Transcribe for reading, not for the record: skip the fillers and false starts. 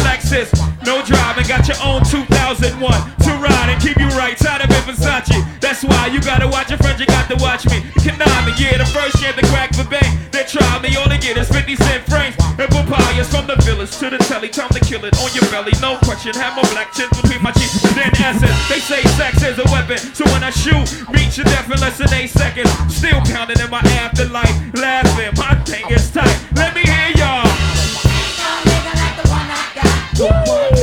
Lexus, no driving, got your own 2001 to ride and keep you right. Tired of it, Versace. That's why you gotta watch your friends, you got to watch me. Konami, yeah, the first year the crack for bang. They try me, all they get is 50-cent frames and papayas from the village to the telly. Time to kill it on your belly, no question. Have my black chin between my cheeks. Then essence, they say sex is a weapon, so when I shoot, meet your death in less than 8 seconds. Still counting in my afterlife, laughing, my thing is tight. Let me hear y'all. Nigga like the one I got.